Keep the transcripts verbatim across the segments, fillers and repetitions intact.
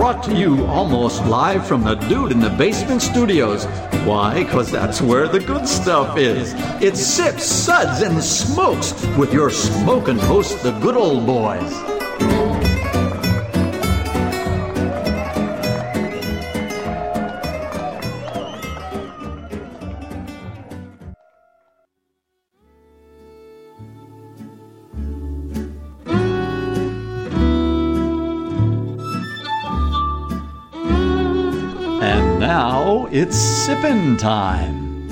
brought to you almost live from the Dude in the Basement studios. Why? Because that's where the good stuff is. It's Sips, Suds, and Smokes with your smoking host, the good old boys. Now it's sippin' time.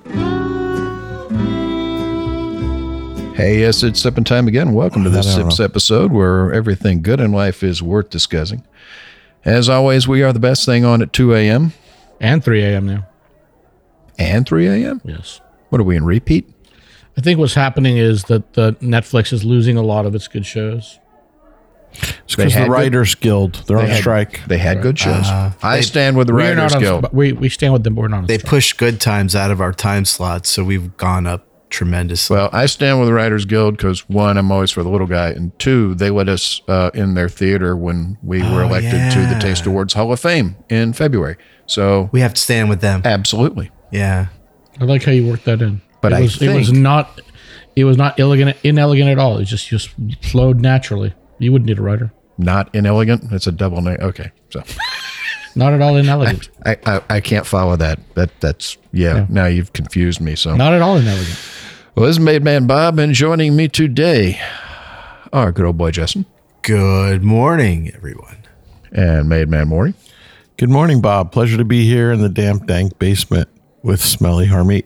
Hey, yes, it's sippin' time again. Welcome to this Sips episode where everything good in life is worth discussing. As always, we are the best thing on at two a.m. And three a.m. now. And three a.m.? Yes. What are we in repeat? I think what's happening is that the Netflix is losing a lot of its good shows. It's because the Writers good, Guild, they're they on had, strike. They had good shows. Uh, I they, stand with the Writers on, Guild. We we stand with them, but we're not on They strike. push Good Times out of our time slots, so we've gone up tremendously. Well, I stand with the Writers Guild because, one, I'm always for the little guy, and two, they let us uh, in their theater when we oh, were elected yeah. to the Taste Awards Hall of Fame in February. So we have to stand with them. Absolutely. Yeah. I like how you worked that in. But it I was, think, it was not it was not inelegant, inelegant at all. It just just flowed naturally. You wouldn't need a writer. Not inelegant? It's a double name. Okay. So not at all inelegant. I, I, I can't follow that. That that's yeah, yeah. Now you've confused me. So not at all inelegant. Well, this is Made Man Bob, and joining me today, our good old boy Justin. Good morning, everyone. And Made Man Maury. Good morning, Bob. Pleasure to be here in the damp, dank basement with Smelly Harmeet.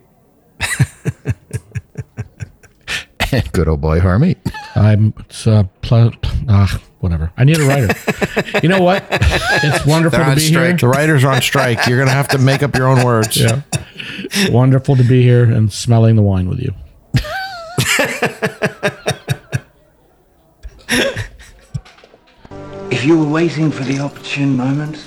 And good old boy Harmeet. I'm it's uh, pl- ah, whatever. I need a writer. You know what? It's wonderful to be strike. here. The writers are on strike. You're going to have to make up your own words. Yeah. Wonderful to be here and smelling the wine with you. If you were waiting for the opportune moment,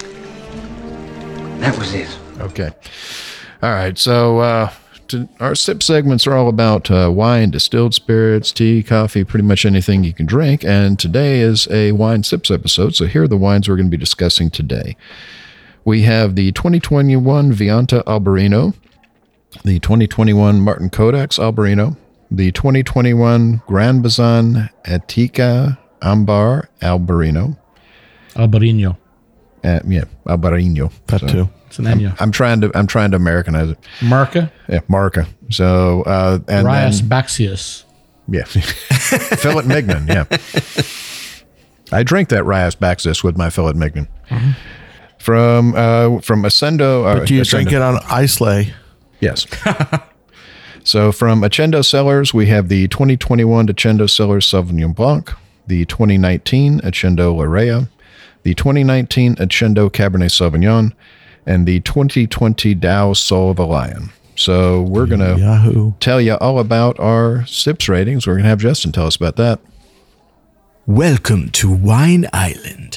that was it. Okay. All right. So uh, to, our sip segments are all about uh, wine, distilled spirits, tea, coffee, pretty much anything you can drink. And today is a wine sips episode. So here are the wines we're going to be discussing today. We have the twenty twenty-one Villanta Albarino, the twenty twenty-one Martin Codax Albarino, the twenty twenty-one Grand Bazan Atica Ambar Albarino. Albarino. Uh, yeah, Albarino. That so, too. It's an Enya. I'm, I'm trying to I'm trying to Americanize it. Marca. Yeah, Marca. So uh, and Rias then, Baxius. Yeah, Fillet Mignon. Yeah, I drink that Rias Baxius with my Fillet Mignon. Mm-hmm. From uh, from Ascendo. But do you Ascendo. drink it on Islay? Yes. So from Accendo Cellars, we have the twenty twenty-one Accendo Cellars Sauvignon Blanc, the twenty nineteen Accendo Larea, the twenty nineteen Accendo Cabernet Sauvignon, and the twenty twenty Dow Soul of a Lion. So we're going to tell you all about our sips ratings. We're going to have Justin tell us about that. Welcome to Wine Island.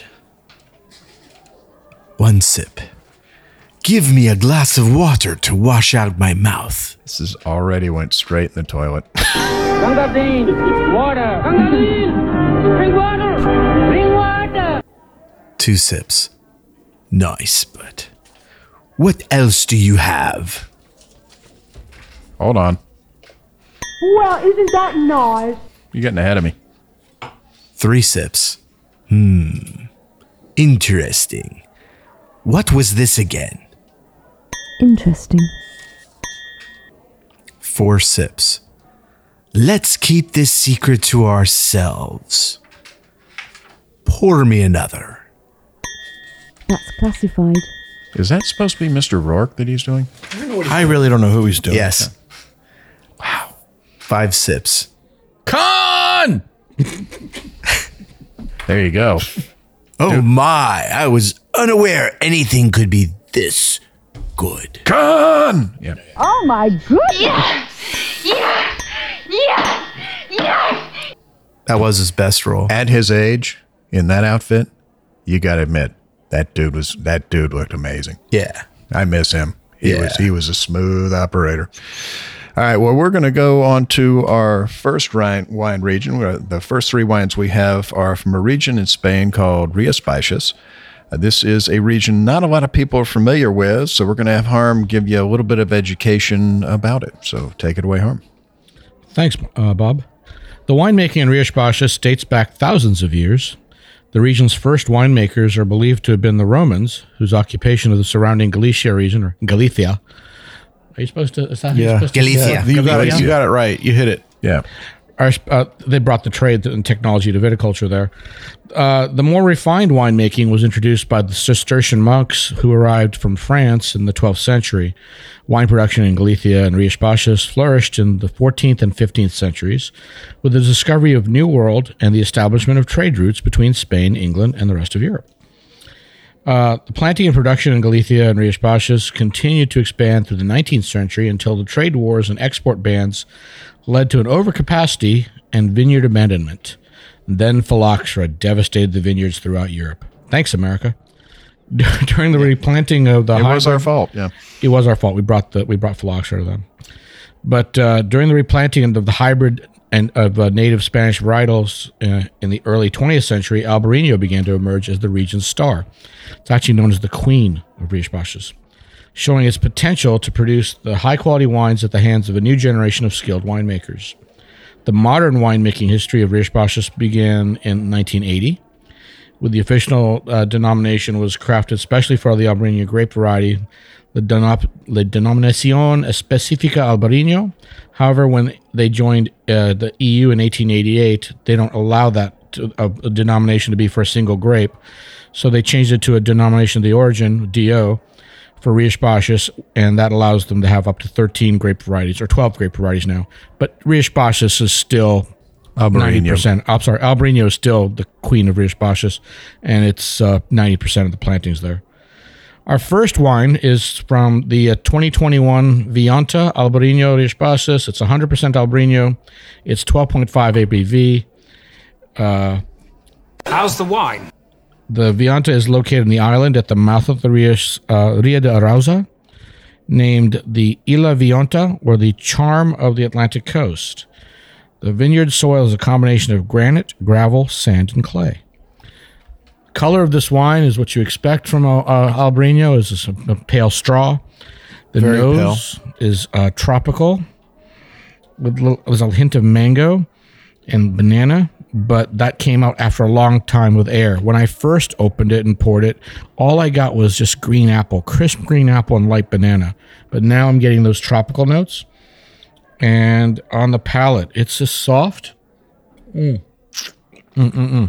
One sip. Give me a glass of water to wash out my mouth. This is already went straight in the toilet. Gangadine, water. Gangadine, bring water. Bring water. Two sips. Nice, but what else do you have? Hold on. Well, isn't that nice? You're getting ahead of me. Three sips. Hmm. Interesting. What was this again? Interesting. Four sips. Let's keep this secret to ourselves. Pour me another. That's classified. Is that supposed to be Mister Rourke that he's doing? I, don't know what he's I doing. really don't know who he's doing. Yes. Wow. Five sips. Con! There you go. Oh Dude. my, I was unaware anything could be this good. Con! Yeah. Oh my goodness. Yeah! Yeah! Yeah! Yeah! That was his best role. At his age, in that outfit, you got to admit, that dude was that dude looked amazing. Yeah. I miss him. He yeah. was he was a smooth operator. All right, well, we're going to go on to our first wine, wine region. The first three wines we have are from a region in Spain called Rías Baixas. Uh, this is a region not a lot of people are familiar with, so we're going to have Harm give you a little bit of education about it. So take it away, Harm. Thanks, uh, Bob. The winemaking in Rias Baixas dates back thousands of years. The region's first winemakers are believed to have been the Romans, whose occupation of the surrounding Galicia region, or Galicia. Are you supposed to? Is that Yeah. supposed to- Galicia. Yeah. You got it. Galicia? You got it right. You hit it. Yeah. Are, uh, they brought the trade and technology to viticulture there. Uh, the more refined winemaking was introduced by the Cistercian monks who arrived from France in the twelfth century. Wine production in Galicia and Rias Baixas flourished in the fourteenth and fifteenth centuries with the discovery of New World and the establishment of trade routes between Spain, England, and the rest of Europe. Uh, the planting and production in Galicia and Rias Baixas continued to expand through the nineteenth century until the trade wars and export bans led to an overcapacity and vineyard abandonment. Then phylloxera devastated the vineyards throughout Europe. Thanks, America. During the replanting of the It was hybrid- our fault. Yeah. it was our fault. We brought the we brought phylloxera to them. But uh, during the replanting of the hybrid and of uh, native Spanish varietals uh, in the early twentieth century, Albarino began to emerge as the region's star. It's actually known as the queen of Rias Baixas, showing its potential to produce the high-quality wines at the hands of a new generation of skilled winemakers. The modern winemaking history of Rias Baixas began in nineteen eighty, with the official uh, denomination was crafted specially for the Albarino grape variety, the Denop- La Denominación Específica Albarino. However, when they joined uh, the E U in eighteen eighty-eight, they don't allow that to, uh, a denomination to be for a single grape, so they changed it to a denomination of the origin, D O, for Rias Baixas, and that allows them to have up to thirteen grape varieties, or twelve grape varieties now. But Rias Baixas is still ninety percent. I'm sorry, Albarino is still the queen of Rias Baixas, and it's uh, ninety percent of the plantings there. Our first wine is from the uh, twenty twenty-one Vianta Albarino Rias Baixas. It's one hundred percent Albarino. It's twelve point five A B V. Uh, How's the wine? The Vianta is located in the island at the mouth of the Rias, uh, Ria de Arauza, named the Isla Vianta, or the charm of the Atlantic coast. The vineyard soil is a combination of granite, gravel, sand, and clay. Color of this wine is what you expect from a, a Albarino, is a, a pale straw. The Very nose is uh, tropical, with a little, there's a hint of mango and banana, but that came out after a long time with air. When I first opened it and poured it, all I got was just green apple, crisp green apple and light banana. But now I'm getting those tropical notes. And on the palate, it's just soft. Mm. Mm-mm-mm.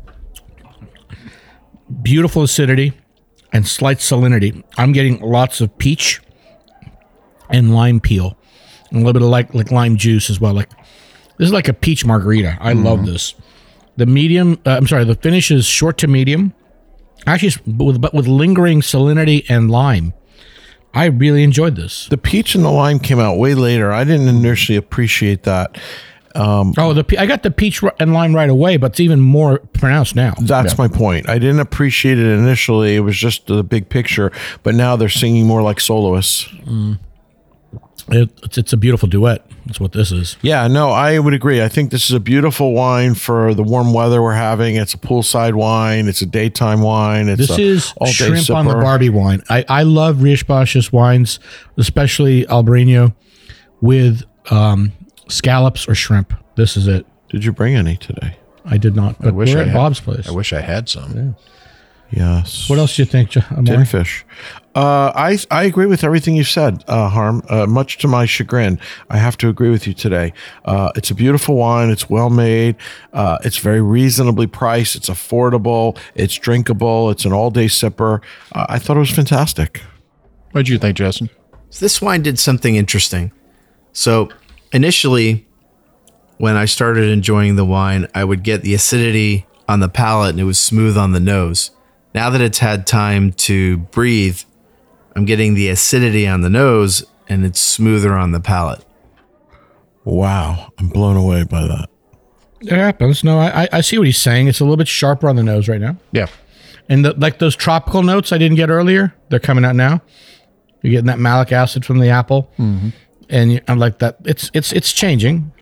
Beautiful acidity and slight salinity. I'm getting lots of peach and lime peel, and a little bit of like like lime juice as well. Like this is like a peach margarita. I mm. love this. The medium, uh, I'm sorry, the finish is short to medium. Actually, it's with but with lingering salinity and lime. I really enjoyed this. The peach and the lime came out way later. I didn't initially appreciate that. Um, oh, the I got the peach and lime right away, but it's even more pronounced now. That's yeah. my point. I didn't appreciate it initially. It was just the big picture, but now they're singing more like soloists. Mm. It, it's, it's a beautiful duet. That's what this is. Yeah, no, I would agree. I think this is a beautiful wine for the warm weather we're having. It's a poolside wine. It's a daytime wine. It's this a is shrimp sipper. on the Barbie wine. I, I love Rias Baixas wines, especially Albarino, with um, scallops or shrimp. This is it. Did you bring any today? I did not. But I wish we're I at had, Bob's place. I wish I had some. Yeah. Yes. What else do you think, Amari? Tinfish. Uh, I I agree with everything you said, uh, Harm. Uh, much to my chagrin, I have to agree with you today. Uh, it's a beautiful wine. It's well made. Uh, it's very reasonably priced. It's affordable. It's drinkable. It's an all day sipper. Uh, I thought it was fantastic. What did you think, Justin? So this wine did something interesting. So initially, when I started enjoying the wine, I would get the acidity on the palate and it was smooth on the nose. Now that it's had time to breathe, I'm getting the acidity on the nose and it's smoother on the palate. Wow. I'm blown away by that. It happens. No, I I see what he's saying. It's a little bit sharper on the nose right now. Yeah. And the, like those tropical notes I didn't get earlier, they're coming out now. You're getting that malic acid from the apple. Mm-hmm. And I'm like that. It's it's it's changing.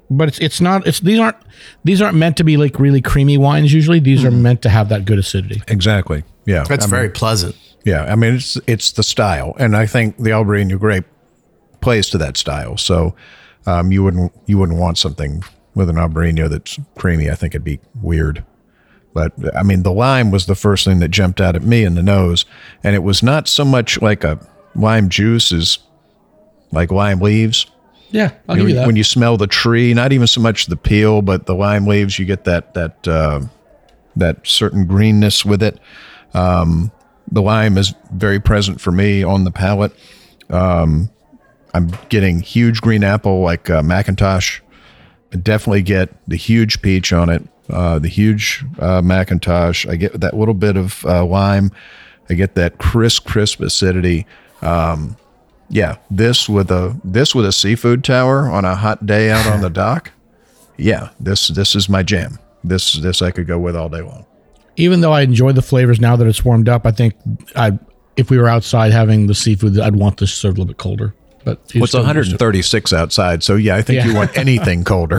But it's it's not it's these aren't these aren't meant to be like really creamy wines. Usually, these mm. are meant to have that good acidity. Exactly. Yeah, that's I very mean, pleasant. Yeah, I mean it's it's the style, and I think the Albarino grape plays to that style. So um, you wouldn't you wouldn't want something with an Albarino that's creamy. I think it'd be weird. But I mean, the lime was the first thing that jumped out at me in the nose, and it was not so much like a lime juice as like lime leaves. Yeah, I'll you give know, you that. When you smell the tree, not even so much the peel, but the lime leaves, you get that that uh, that certain greenness with it. Um, the lime is very present for me on the palate. Um, I'm getting huge green apple like uh, Macintosh. I definitely get the huge peach on it, uh, the huge uh, Macintosh. I get that little bit of uh, lime. I get that crisp, crisp acidity. Um, Yeah, this with a this with a seafood tower on a hot day out on the dock. Yeah, this this is my jam. This this I could go with all day long. Even though I enjoy the flavors now that it's warmed up, I think I if we were outside having the seafood, I'd want this served a little bit colder. But well, it's one hundred thirty-six outside, so yeah, I think Yeah. you want anything colder.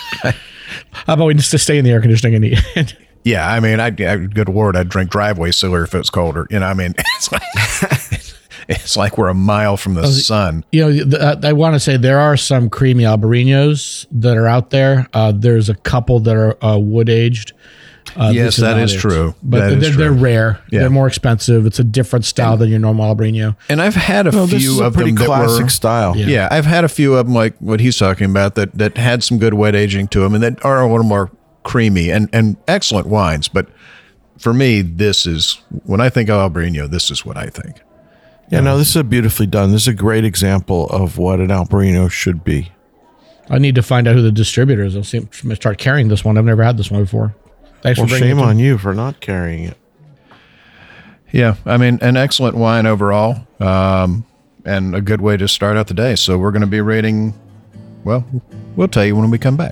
How about we just stay in the air conditioning and eat? Yeah, I mean, I'd, I, good Lord, I'd drink driveway sealer if it's colder. You know, I mean, it's like it's like we're a mile from the Oh, sun. You know, the, uh, I want to say there are some creamy Albarinos that are out there. Uh, there's a couple that are uh, wood aged. Uh, Yes, this that not is it. true. But That is they're, true. they're rare. Yeah. They're more expensive. It's a different style than your normal Albarino. And I've had a No, few this is a of pretty them that classic were, style. Yeah. Yeah. I've had a few of them like what he's talking about that that had some good wet aging to them and that are a little more creamy and and excellent wines. But for me, this is when I think of Albarino, this is what I think. Yeah, no, this is a beautifully done. This is a great example of what an Albarino should be. I need to find out who the distributor is. I'll see, I'm gonna start carrying this one. I've never had this one before. Thanks Well, for bringing shame it to on me. you for not carrying it. Yeah, I mean, an excellent wine overall, um, and a good way to start out the day. So we're going to be rating. Well, we'll tell you when we come back.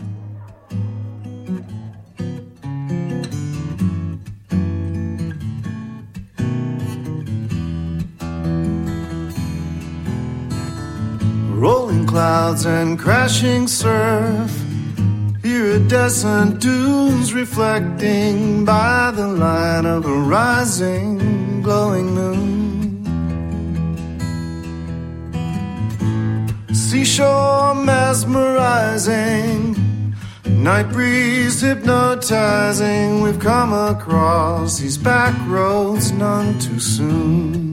Rolling clouds and crashing surf. Iridescent dunes reflecting by the light of a rising, glowing moon. Seashore mesmerizing, night breeze hypnotizing. We've come across these back roads none too soon.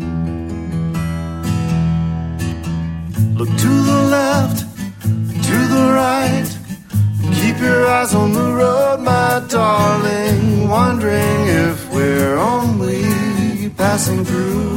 Look to the left, to the right. Keep your eyes on the road, my darling, wondering if we're only passing through.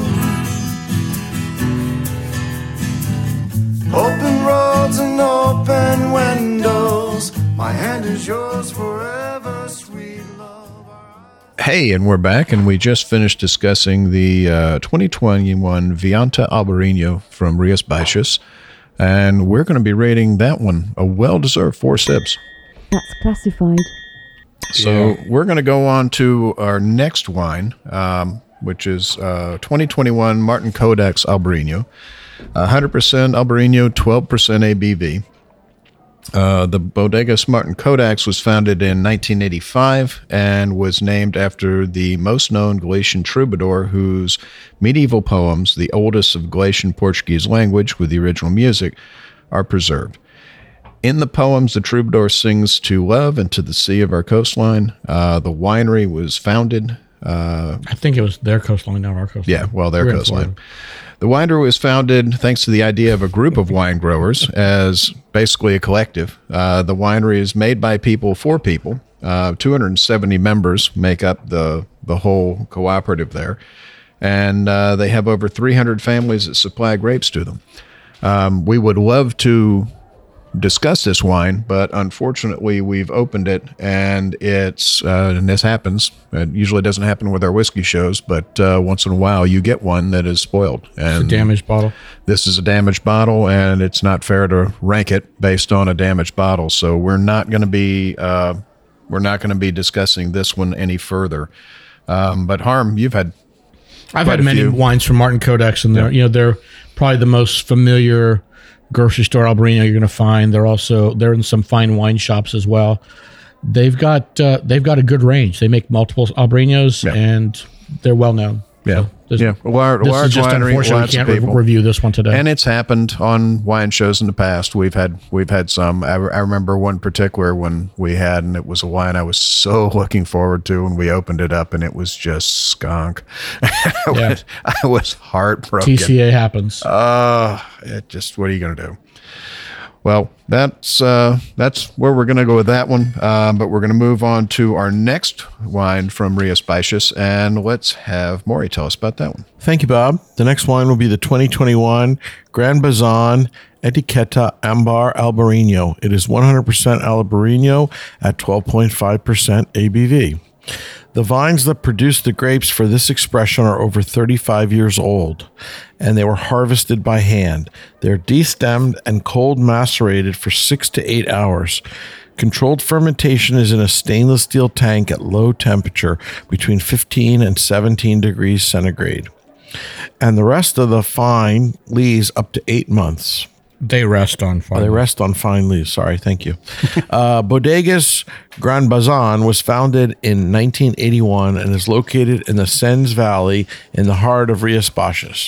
Open roads and open windows, my hand is yours forever, sweet love. Hey, and we're back, and we just finished discussing the uh, twenty twenty-one Vianta Albarino from Rias Baixas, and we're going to be rating that one a well-deserved four sips. That's classified. So we're going to go on to our next wine, um, which is uh, twenty twenty-one Martin Codex Albarino, one hundred percent Albarino, twelve percent A B V. Uh, the Bodegas Martin Codex was founded in nineteen eighty-five and was named after the most known Galician troubadour whose medieval poems, the oldest of Galician Portuguese language with the original music, are preserved. In the poems, the troubadour sings to love and to the sea of our coastline. Uh, the winery was founded. Uh, I think it was their coastline, not our coastline. yeah, well, their We're in coastline. Florida. The winery was founded thanks to the idea of a group of wine growers as basically a collective. Uh, the winery is made by people for people. Uh, two hundred seventy members make up the, the whole cooperative there. And uh, they have over three hundred families that supply grapes to them. Um, we would love to discuss this wine, but unfortunately we've opened it and it's uh, and this happens. It usually doesn't happen with our whiskey shows, but uh, once in a while you get one that is spoiled. And It's a damaged bottle. This is a damaged bottle, and it's not fair to rank it based on a damaged bottle. So we're not going to be uh, we're not going to be discussing this one any further. Um, but Harm, you've had I've quite had a many few. wines from Martin Codex, and they're Yeah. you know they're probably the most familiar grocery store Albarino you're going to find. They're also they're in some fine wine shops as well. They've got uh, they've got a good range. They make multiple Albarinos, Yeah. and they're well known. Yeah, this, yeah. Large, this large is just winery, unfortunate we lots of can't re- people. review this one today. And it's happened on wine shows in the past. We've had we've had some. I, I remember one particular one we had, and it was a wine I was so looking forward to, and we opened it up, and it was just skunk. I, Yeah. was, I was heartbroken. T C A happens. Uh, it just what are you going to do? Well, that's uh, that's where we're going to go with that one. Uh, but we're going to move on to our next wine from Ria Spicious, and let's have Maury tell us about that one. Thank you, Bob. The next wine will be the twenty twenty-one Grand Bazan Etiquetta Ambar Albarino. It is one hundred percent Albarino at twelve point five percent A B V. The vines that produce the grapes for this expression are over thirty-five years old, and they were harvested by hand. They're destemmed and cold macerated for six to eight hours. Controlled fermentation is in a stainless steel tank at low temperature, between fifteen and seventeen degrees centigrade. And the rest of the fine lees up to eight months. They rest on fine. Oh, they rest on fine leaves. Sorry, thank you. uh, Bodegas Grand Bazan was founded in nineteen eighty-one and is located in the Sens Valley in the heart of Ria Spicious.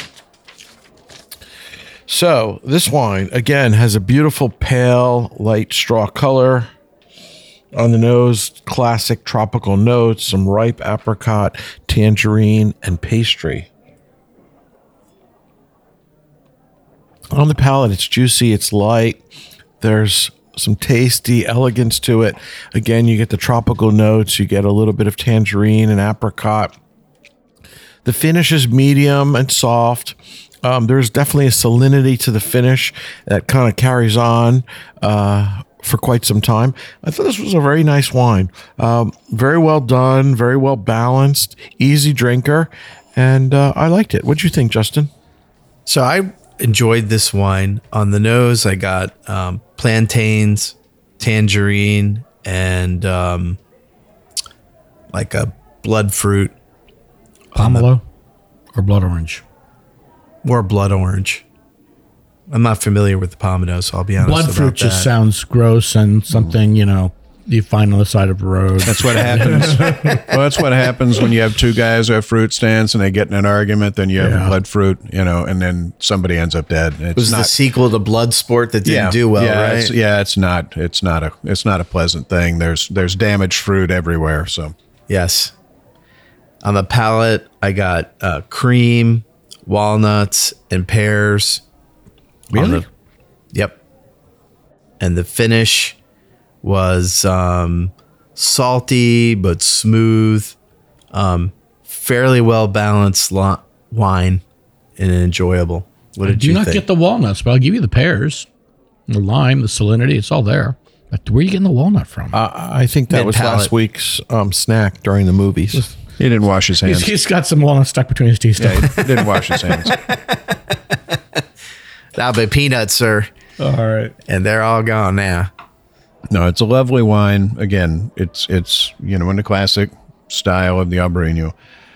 So this wine, again, has a beautiful pale, light straw color. On the nose, classic tropical notes, some ripe apricot, tangerine, and pastry. On the palate, it's juicy, it's light. There's some tasty elegance to it. Again, you get the tropical notes. You get a little bit of tangerine and apricot. The finish is medium and soft. Um, there's definitely a salinity to the finish that kind of carries on uh, for quite some time. I thought this was a very nice wine. Um, very well done, very well balanced, easy drinker, and uh, I liked it. What'd you think, Justin? So I enjoyed this wine. On the nose, I got um, plantains, tangerine, and um, like a blood fruit. Pomelo or blood orange? Or blood orange. I'm not familiar with the pomelo, so I'll be honest Blood about fruit that. just sounds gross and something, you know, you find on the side of the road. That's what happens. Well, that's what happens when you have two guys who have fruit stands and they get in an argument. Then you have Yeah. blood fruit, you know, and then somebody ends up dead. It's It was not, the sequel to Bloodsport that didn't yeah, do well, yeah, right? It's, yeah, it's not. It's not a. It's not a pleasant thing. There's there's damaged fruit everywhere. So Yes. On the palate, I got uh, cream, walnuts, and pears. On Really? the- yep. And the finish was um, salty but smooth, um, fairly well balanced lo- wine, and enjoyable. What I did do you not think? get the walnuts, but I'll give you the pears, the lime, the salinity. It's all there. But where are you getting the walnut from? Uh, I think that was Mid-palate. last week's um, snack during the movies. he didn't wash his hands. he's, he's got some walnuts stuck between his teeth. Yeah, Still. he didn't wash his hands. That'll be peanuts, sir. All right. And they're all gone now. No, it's a lovely wine. Again, it's it's you know in the classic style of the Albarino.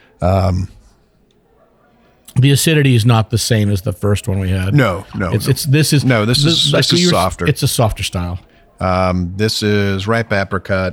The acidity is not the same as the first one we had. No, no, It's no. it's this is No, this is- like this is you were- softer. It's a softer style. Um, this is ripe apricot.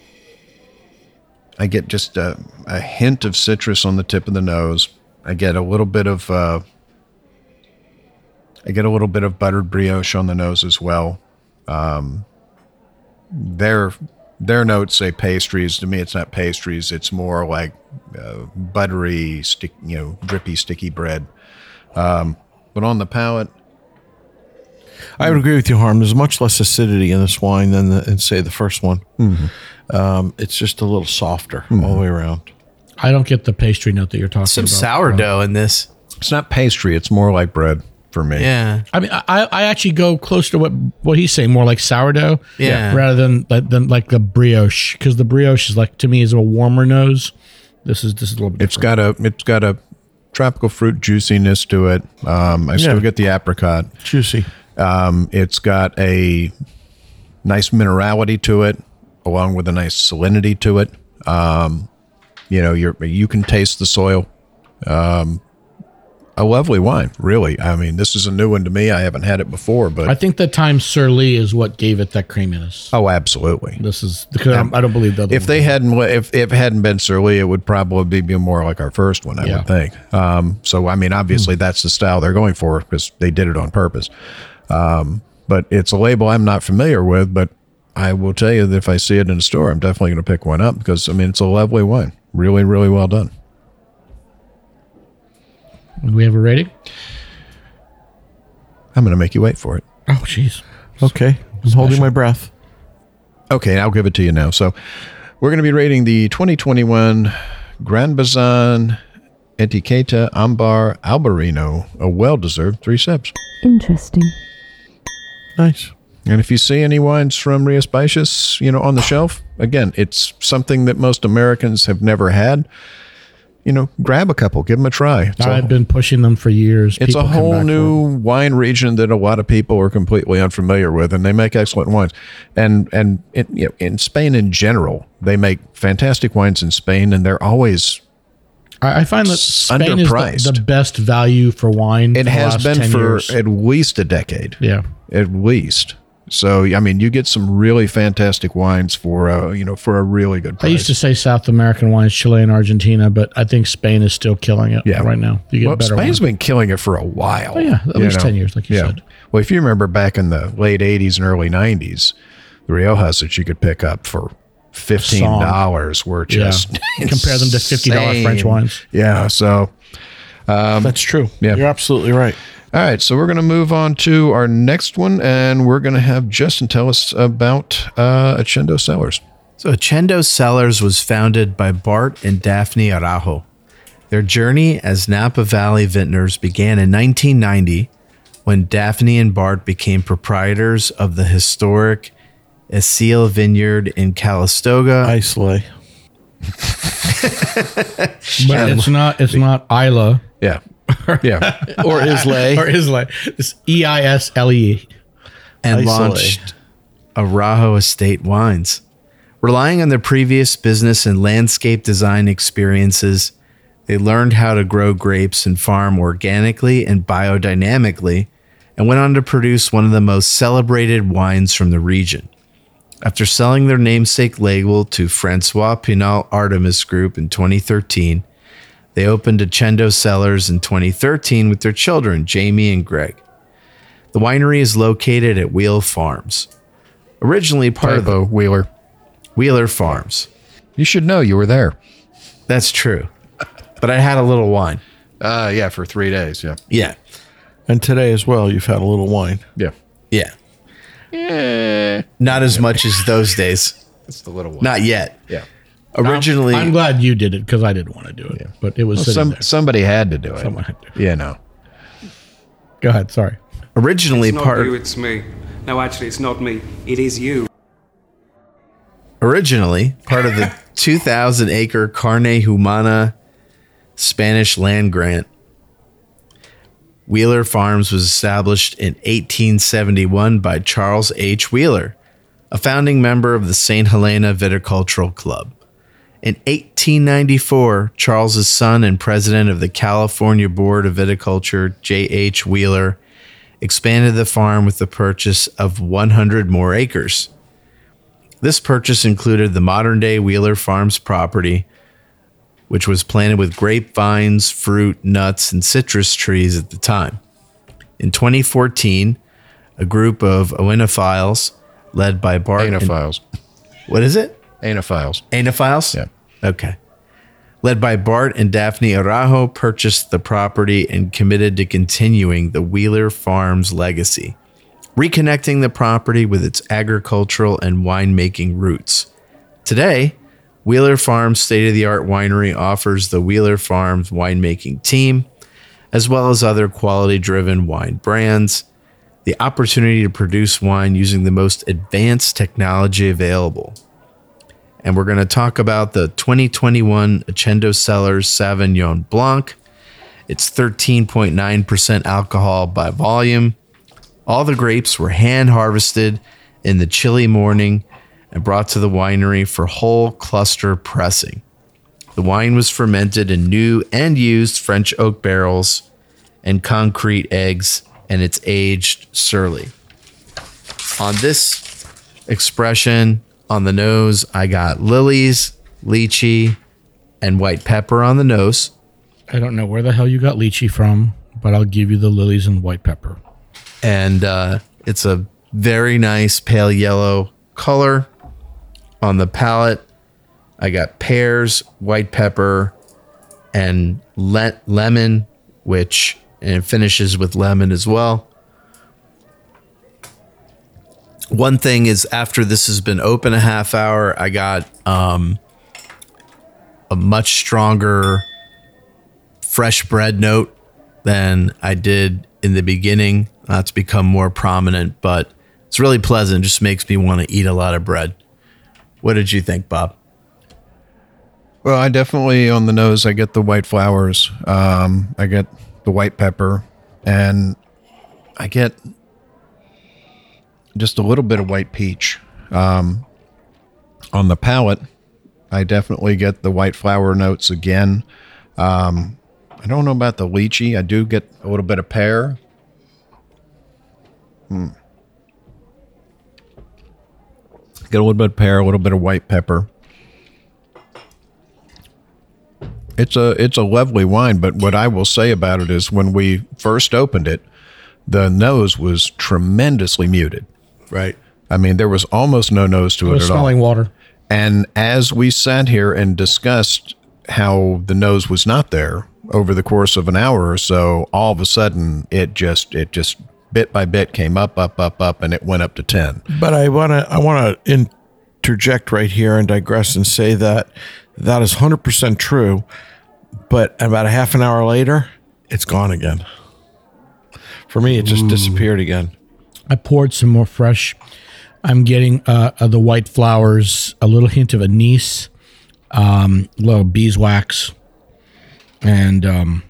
I get just a, a hint of citrus on the tip of the nose. I get a little bit of uh, I get a little bit of buttered brioche on the nose as well. Um, their their notes say pastries. To me, it's not pastries. It's more like uh, buttery, stick, you know, drippy, sticky bread. Um, but on the palate, I would agree with you, Harm. There's much less acidity in this wine than, the, in, say, the first one. Um, it's just a little softer all the way around. I don't get the pastry note that you're talking Some about. sourdough in this. it's not pastry. It's more like bread for me. Yeah. I mean, I, I actually go close to what what he's saying, more like sourdough, Yeah. rather than than like the brioche, because the brioche is like to me is a warmer nose. This is this is a little bit. It's different. got a it's got a tropical fruit juiciness to it. Um, I still Yeah. get the apricot. Juicy. Um, it's got a nice minerality to it, along with a nice salinity to it. Um, you know, you're you can taste the soil. Um, a lovely wine, really. I mean, this is a new one to me. I haven't had it before, but I think the time Sir Lee is what gave it that creaminess. oh, absolutely. This is because um, I don't believe that. If they hadn't, if, if it hadn't been Sir Lee, it would probably be more like our first one, I Yeah. would think. Um, so, I mean, obviously, mm. that's the style they're going for because they did it on purpose. Um, but it's a label I'm not familiar with, but I will tell you that if I see it in a store, I'm definitely going to pick one up because, I mean, it's a lovely wine. Really, really well done. Do we have a rating? I'm going to make you wait for it. Oh, jeez. Okay. I'm holding my breath. Okay, I'll give it to you now. So we're going to be rating the twenty twenty-one Grand Bazan Etiqueta Ambar Albarino, a well-deserved three sips. Interesting. Nice. And if you see any wines from Ria Spicious, you know, on the shelf, again, it's something that most Americans have never had. You know, grab a couple, give them a try. It's I've a, been pushing them for years. It's People a come whole back new wine region that a lot of people are completely unfamiliar with, and they make excellent wines. And and it, you know, in Spain in general, they make fantastic wines in Spain, and they're always I, I find that Spain is underpriced. the, the best value for wine. It for the has last been ten for years. at least a decade. Yeah. At least. So, I mean, you get some really fantastic wines for, uh, you know, for a really good price. I used to say South American wines, Chile and Argentina, but I think Spain is still killing it Yeah. right now. You get well, better Spain's wine. been killing it for a while. Oh, yeah, at you least know? ten years, like you yeah. said. Well, if you remember back in the late eighties and early nineties, the Riojas that you could pick up for fifteen dollars were just Yeah. Compare them to fifty dollars insane. French wines. Yeah, so um, That's true. Yeah. You're absolutely right. all right, so we're going to move on to our next one, and we're going to have Justin tell us about uh, Achendo Cellars. So Achendo Cellars was founded by Bart and Daphne Araujo. Their journey as Napa Valley vintners began in nineteen ninety when Daphne and Bart became proprietors of the historic Esil Vineyard in Calistoga. Islay. But it's not it's not Isla Yeah. Yeah. Or Islay. or Isla. It's E I S L E. and Isolate. launched Araujo Estate Wines. Relying on their previous business and landscape design experiences, they learned how to grow grapes and farm organically and biodynamically, and went on to produce one of the most celebrated wines from the region. After selling their namesake label to Francois Pinal Artemis Group in twenty thirteen, they opened Achendo Cellars in twenty thirteen with their children, Jamie and Greg. The winery is located at Wheel Farms. Originally part of the Typo, Wheeler. Wheeler Farms. You should know you were there. That's true. But I had a little wine. Uh, yeah, for three days. Yeah. Yeah. And today as well, you've had a little wine. Yeah. Yeah. Not as much as those days. It's the little one. Not yet. Yeah. Originally, I'm glad you did it because I didn't want to do it. But it was Well, sitting some, there. somebody had to do it. Someone had to. Yeah, no. Go ahead. Sorry. originally It's not part you, it's me. No, actually, it's not me. It is you. originally part of the two thousand acre Carne Humana Spanish land grant. Wheeler Farms was established in eighteen seventy-one by Charles H. Wheeler, a founding member of the Saint Helena Viticultural Club. In eighteen ninety-four, Charles's son and president of the California Board of Viticulture, J H. Wheeler, expanded the farm with the purchase of one hundred more acres. This purchase included the modern-day Wheeler Farms property, which was planted with grapevines, fruit, nuts, and citrus trees at the time. In twenty fourteen, a group of oenophiles, led by Bart... and- Anophiles. What is it? Anophiles. Anophiles? Yeah. Okay. Led by Bart and Daphne Araujo, purchased the property and committed to continuing the Wheeler Farms legacy, reconnecting the property with its agricultural and winemaking roots. Today, Wheeler Farms state-of-the-art winery offers the Wheeler Farms winemaking team, as well as other quality-driven wine brands, the opportunity to produce wine using the most advanced technology available. And we're going to talk about the twenty twenty-one Achendo Cellars Sauvignon Blanc. It's thirteen point nine percent alcohol by volume. All the grapes were hand harvested in the chilly morning and brought to the winery for whole cluster pressing. The wine was fermented in new and used French oak barrels and concrete eggs, and it's aged surly. On this expression, on the nose, I got lilies, lychee, and white pepper on the nose. I don't know where the hell you got lychee from, but I'll give you the lilies and white pepper. And uh, it's a very nice pale yellow color. On the palate, I got pears, white pepper, and le- lemon, which and it finishes with lemon as well. One thing is, after this has been open a half hour, I got um, a much stronger fresh bread note than I did in the beginning. That's become more prominent, but it's really pleasant. It just makes me want to eat a lot of bread. What did you think, Bob? Well, I definitely, on the nose, I get the white flowers. Um, I get the white pepper, and I get just a little bit of white peach. Um, on the palate, I definitely get the white flower notes again. Um, I don't know about the lychee. I do get a little bit of pear. Hmm. Get a little bit of pear, a little bit of white pepper. It's a it's a lovely wine, but what I will say about it is when we first opened it, the nose was tremendously muted. Right. I mean, there was almost no nose to It it, was at all. smelling water. And as we sat here and discussed how the nose was not there over the course of an hour or so, all of a sudden it just it just bit by bit came up, up, up, up, and it went up to ten. But I want to I want to interject right here and digress and say that that is one hundred percent true. But about a half an hour later, it's gone again. For me, it just Ooh. disappeared again. I poured some more fresh. I'm getting uh, uh, the white flowers, a little hint of anise, um, a little beeswax, and um,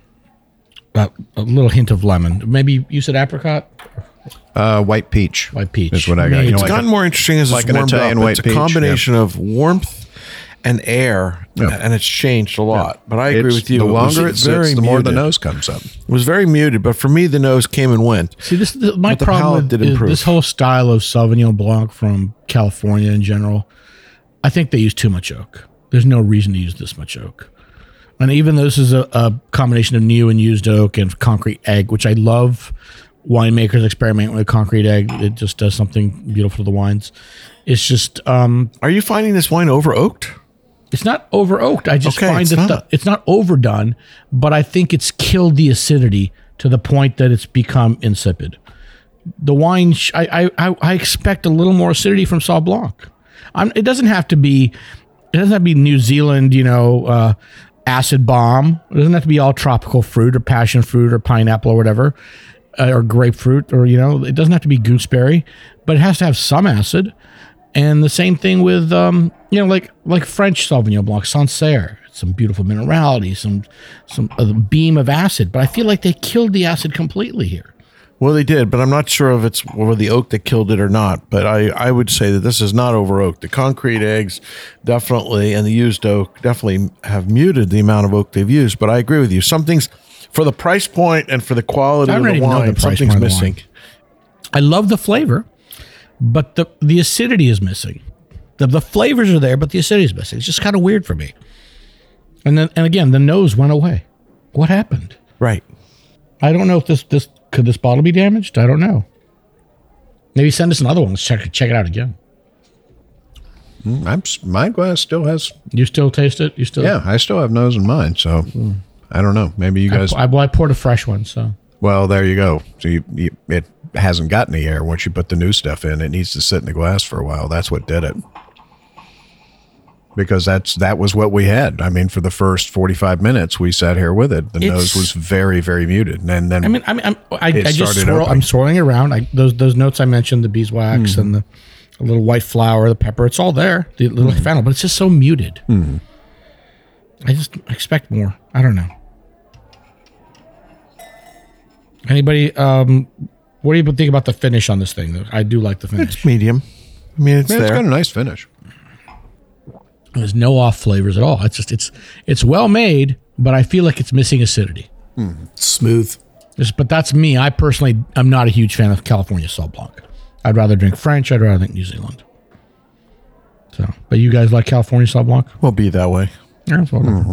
a, a little hint of lemon. Maybe you said apricot? Uh, white peach. White peach. Is what I got. You know, It's like gotten a- more interesting as like it's an warmed Italian up. white It's a peach, combination of warmth and air, Yeah. and it's changed a lot. But I agree It's- with you. The It was longer it very sits, the more the muted. nose comes up. It was very muted, but for me, the nose came and went. See, this the, my But the problem palate with did is improve. this whole style of Sauvignon Blanc from California in general. I think they use too much oak. There's no reason to use this much oak. And even though this is a, a combination of new and used oak and concrete egg, which I love, winemakers experiment with concrete egg. It just does something beautiful to the wines. It's just. Um, Are you finding this wine over oaked? It's not over oaked. I just Okay, find it's that not. the, it's not overdone, but I think it's killed the acidity to the point that it's become insipid. The wine, sh- I, I I expect a little more acidity from Sauv Blanc. I'm, it doesn't have to be. It doesn't have to be New Zealand, you know, uh, acid bomb. It doesn't have to be all tropical fruit or passion fruit or pineapple or whatever, uh, or grapefruit, or you know, it doesn't have to be gooseberry, but it has to have some acid. And the same thing with, um, you know, like like French Sauvignon Blanc, Sancerre. Some beautiful minerality, some some a beam of acid. But I feel like they killed the acid completely here. Well, they did, but I'm not sure if it's well, the oak that killed it or not. But I, I would say that this is not over oak. The concrete eggs definitely, and the used oak definitely have muted the amount of oak they've used. But I agree with you. Something's, for the price point and for the quality I of don't the even know wine, the price something's point of the missing. wine. I love the flavor, but the the acidity is missing. The the flavors are there, but the acidity is missing. It's just kind of weird for me. And then and again, the nose went away. What happened? Right. I don't know if this this could this bottle be damaged. I don't know. Maybe send us another one. Let's check check it out again. Mm, I'm s- my glass still has. You still taste it? You still? Yeah, I still have nose in mine. So I don't know. Maybe you guys. I, I, well, I poured a fresh one, so. Well, there you go. So you, you, it hasn't got any air once you put the new stuff in. It needs to sit in the glass for a while. That's what did it. Because that's that was what we had. I mean, for the first forty-five minutes, we sat here with it. The It's- nose was very, very muted, and then I mean, I mean, I'm, I, it I just started swirl, opening. I'm swirling it around. I, those those notes I mentioned, the beeswax Mhm. and the a little white flour, the pepper, it's all there. The little Mhm. fennel, but it's just so muted. Mhm. I just expect more. I don't know. Anybody? Um, what do you think about the finish on this thing? I do like the finish. It's medium. I mean, it's Yeah, it's there. got a nice finish. There's no off flavors at all. It's just it's it's well made, but I feel like it's missing acidity. Smooth. Just, but that's me. I personally am not a huge fan of California Sauv Blanc. I'd rather drink French. I'd rather drink New Zealand. So, but you guys like California Sauv Blanc? We'll be that way. Yeah, that's what Mm-hmm.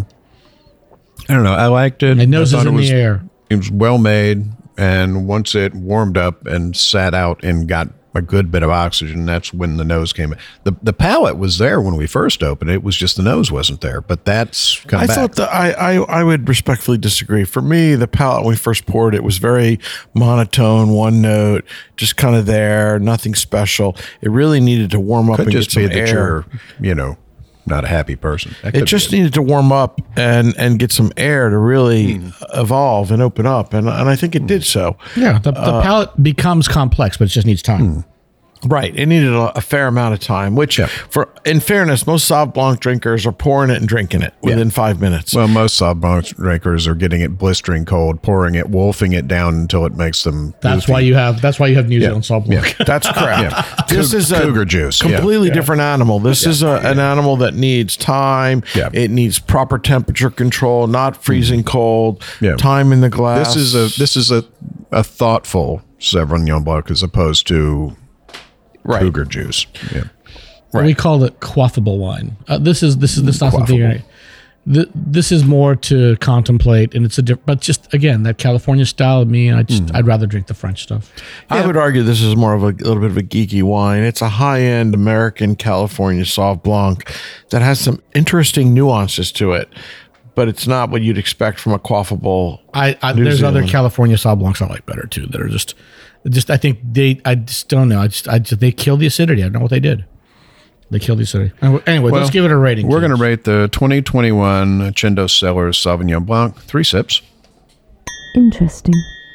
I don't know. I liked it. My nose I is thought in it was, the air. It was well made, and once it warmed up and sat out and got a good bit of oxygen, that's when the nose came in. The the palate was there when we first opened it. It was just the nose wasn't there, but that's come I back. thought that I, I I would respectfully disagree. For me, the palate when we first poured it was very monotone, one note, just kind of there, nothing special. It really needed to warm up Could and just get be some that air. you're, you know, not a happy person. That It could just be needed to warm up and and get some air to really evolve and open up, and and I think it did so. Yeah, the, the Uh, palate becomes complex, but it just needs time. Right. It needed a, a fair amount of time, which, for in fairness, most Sauv Blanc drinkers are pouring it and drinking it within five minutes. Well, most Sauv Blanc drinkers are getting it blistering cold, pouring it, wolfing it down until it makes them. That's goofy. why you have. That's why you have New Zealand Sauv Blanc. Yeah. That's correct. Yeah. This Coug- is a cougar juice. Yeah. completely Yeah. different animal. This Yeah. is a, an animal that needs time. Yeah. It needs proper temperature control, not freezing cold. Yeah. Time in the glass. This is a this is a, a thoughtful Sauvignon Blanc as opposed to Right. cougar juice. Yeah. We call it quaffable wine. Uh, this is this is this not something. Quaffable. Right? Th- this is more to contemplate, and it's a different. But just again, that California style of me, I just I'd rather drink the French stuff. I would argue this is more of a, little bit of a geeky wine. It's a high-end American California Sauv Blanc that has some interesting nuances to it, but it's not what you'd expect from a quaffable. I, I New there's other Zealand. California Sauv Blancs I like better too. That are just, just I think they I just don't know. I just I just they killed the acidity. I don't know what they did. They killed the acidity. Anyway, anyway Well, let's give it a rating. We're please. going to rate the twenty twenty-one Chendo Cellars Sauvignon Blanc three sips. Interesting.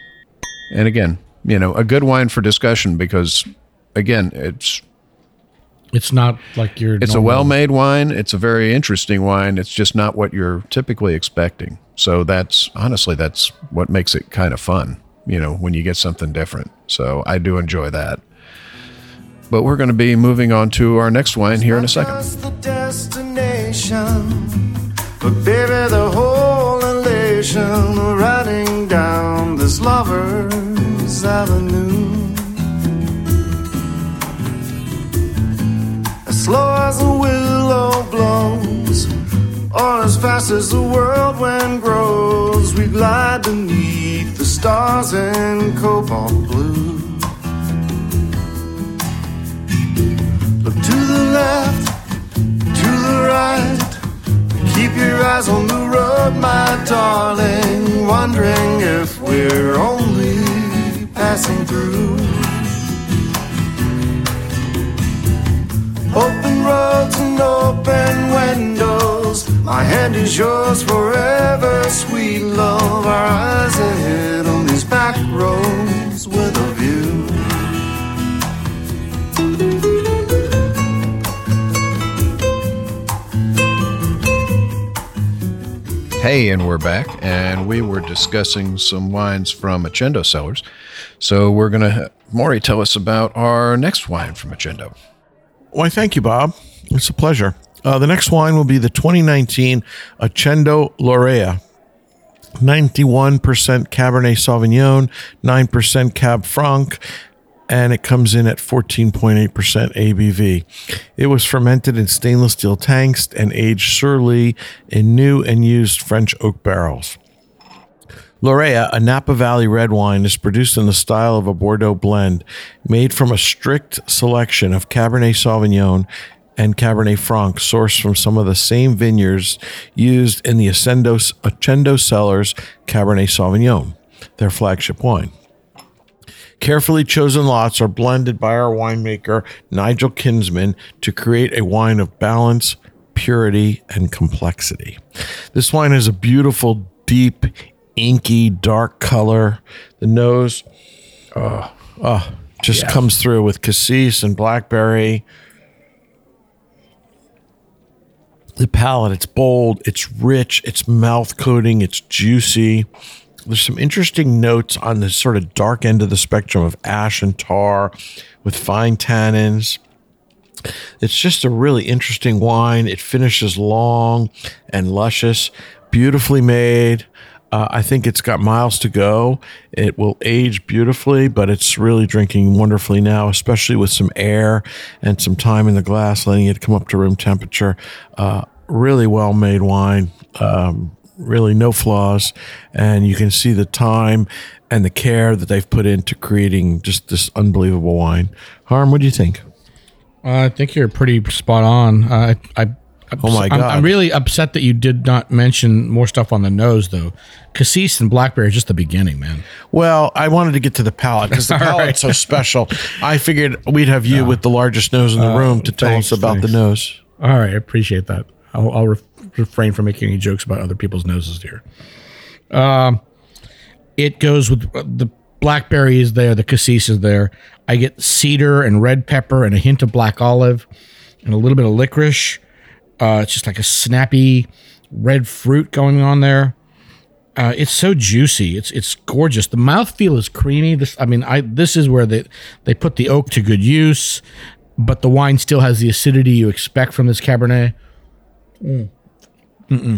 And again, you know, a good wine for discussion because, again, it's It's not like your. it's a normal- well-made wine. It's a very interesting wine. It's just not what you're typically expecting. So that's honestly that's what makes it kind of fun. You know, when you get something different. So I do enjoy that. But we're going to be moving on to our next wine here in a second. Just the destination, but baby, the whole elation of riding down this lover's avenue. As slow as a willow blows, or as fast as the world wind grows, we glide beneath the stars in cobalt blue. Look to the left, to the right. Keep your eyes on the road, my darling. Wondering if we're only passing through. Open roads and open windows. My hand is yours forever, sweet love. Our eyes ahead on these back roads with a view. Hey, and we're back, and we were discussing some wines from Achendo Cellars. So we're going to, Maury, tell us about our next wine from Achendo. Why, thank you, Bob. It's a pleasure. Uh, the next wine will be the twenty nineteen Achendo Lorea. ninety-one percent Cabernet Sauvignon, nine percent Cab Franc, and it comes in at fourteen point eight percent A B V. It was fermented in stainless steel tanks and aged surely in new and used French oak barrels. Lorea, a Napa Valley red wine, is produced in the style of a Bordeaux blend, made from a strict selection of Cabernet Sauvignon and Cabernet Franc, sourced from some of the same vineyards used in the Ascendo, Achendo Cellars Cabernet Sauvignon, their flagship wine. Carefully chosen lots are blended by our winemaker, Nigel Kinsman, to create a wine of balance, purity, and complexity. This wine has a beautiful, deep, inky, dark color. The nose oh, oh, just Yeah. comes through with cassis and blackberry. The palate, it's bold, it's rich, it's mouth coating, it's juicy. There's some interesting notes on the sort of dark end of the spectrum of ash and tar with fine tannins. It's just a really interesting wine. It finishes long and luscious, beautifully made. Uh, I think it's got miles to go. It will age beautifully, but it's really drinking wonderfully now, especially with some air and some time in the glass, letting it come up to room temperature. Uh, really well made wine. Um, really no flaws. And you can see the time and the care that they've put into creating just this unbelievable wine. Harm, what do you think? Uh, I think you're pretty spot on. Uh, I, I, oh my I'm, God. I'm really upset that you did not mention more stuff on the nose, though. Cassis and blackberry are just the beginning, man. Well, I wanted to get to the palate because the palate's right. so special. I figured we'd have you uh, with the largest nose in the uh, room to tell thanks, us about thanks. the nose. All right, I appreciate that. I'll, I'll re- refrain from making any jokes about other people's noses here. Um, it goes with the blackberry is there, the cassis is there. I get cedar and red pepper and a hint of black olive and a little bit of licorice. Uh, it's just like a snappy red fruit going on there. Uh, it's so juicy. It's it's gorgeous. The mouthfeel is creamy. This, I mean, I this is where they they put the oak to good use, but the wine still has the acidity you expect from this Cabernet. Mm. Mm-mm.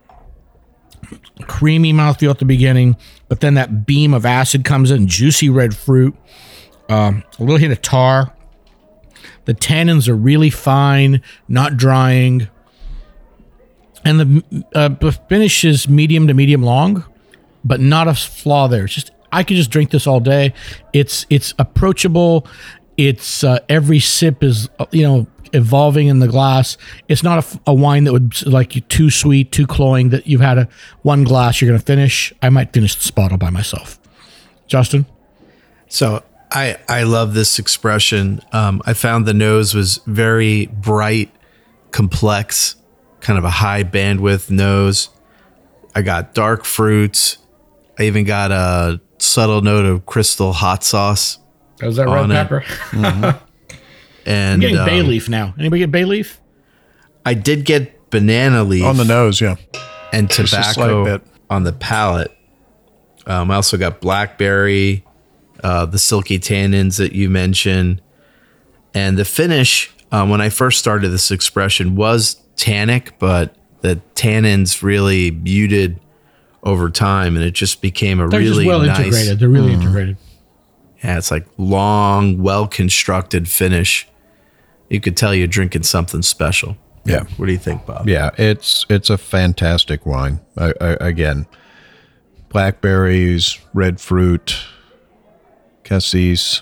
Creamy mouthfeel at the beginning, but then that beam of acid comes in, juicy red fruit, um, a little hint of tar. The tannins are really fine, not drying. And the, uh, the finish is medium to medium long, but not a flaw there. It's just, I could just drink this all day. It's it's approachable. It's uh, every sip is, you know, evolving in the glass. It's not a, a wine that would like you too sweet, too cloying that you've had a one glass you're going to finish. I might finish this bottle by myself. Justin? So I, I love this expression. Um, I found the nose was very bright, complex, kind of a high bandwidth nose. I got dark fruits. I even got a subtle note of crystal hot sauce. Is that red pepper? Mm-hmm. And I'm getting um, bay leaf now. Anybody get bay leaf? I did get banana leaf on the nose, yeah, and tobacco on the palate. Um, I also got blackberry, uh, the silky tannins that you mentioned, and the finish. Um, when I first started this expression was tannic, but the tannins really muted over time, and it just became a They're really just well nice, integrated. They're really mm. integrated. Yeah, it's like long, well-constructed finish. You could tell you're drinking something special. Yeah. What do you think, Bob? Yeah, it's it's a fantastic wine. I, I, again, blackberries, red fruit, cassis.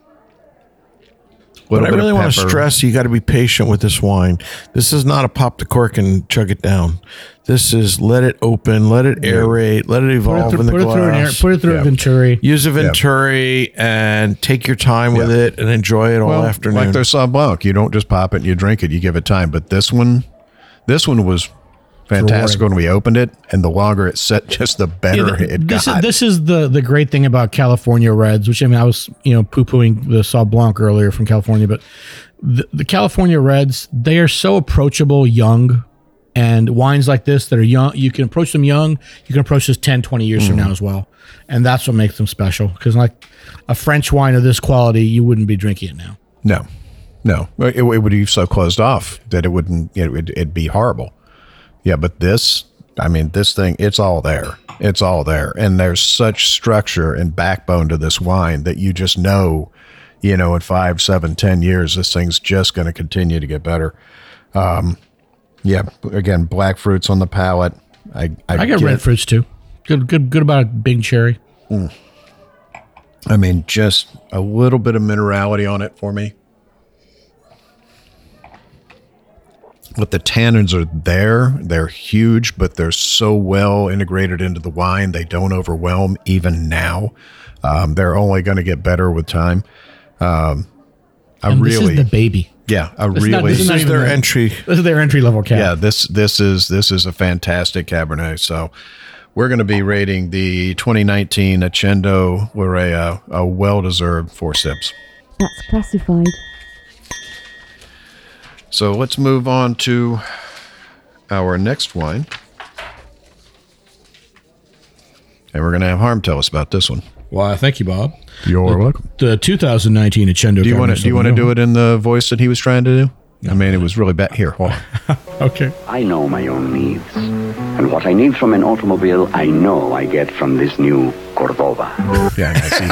But I really want to stress you got to be patient with this wine. This is not a pop the cork and chug it down. This is let it open, let it aerate, let it evolve through, in the put glass. It through an air, put it through yeah. a Venturi. Use a Venturi yeah. and take your time with yeah. it and enjoy it all well, afternoon. Like their Sauv Blanc, you don't just pop it and you drink it, you give it time. But this one, this one was fantastic when we opened it, and the longer it set, just the better yeah, it this got. Is, this is the the great thing about California Reds, which I mean, I was you know poo pooing the Sauv Blanc earlier from California, but the, the California Reds, they are so approachable, young, and wines like this that are young, you can approach them young, you can approach this ten, twenty years mm. from now as well, and that's what makes them special. Because like a French wine of this quality, you wouldn't be drinking it now. No, no, it, it would be so closed off that it wouldn't. It would it'd be horrible. Yeah, but this, I mean, this thing, it's all there. It's all there. And there's such structure and backbone to this wine that you just know, you know, in five, seven, ten years, this thing's just going to continue to get better. Um, yeah, again, black fruits on the palate. I I, I got get, red fruits too. Good, good, good about a big cherry. Mm. I mean, just a little bit of minerality on it for me. But the tannins are there. They're huge, but they're so well integrated into the wine. They don't overwhelm even now. Um, they're only going to get better with time. Um, I and really, this is the baby. Yeah, I this really. Not, this, this is their entry. This is their entry level cab. Yeah, this this is this is a fantastic Cabernet. So we're going to be rating the twenty nineteen Accendo Larea a well-deserved four sips. That's classified. So let's move on to our next wine. And we're going to have Harm tell us about this one. Well, thank you, Bob. You're the, welcome. The two thousand nineteen Accendo. Do you want to do you want to do it in the voice that he was trying to do? I mean, it was really bad. Here, hold on. Okay. I know my own needs. And what I need from an automobile, I know I get from this new Cordova. Yeah, I see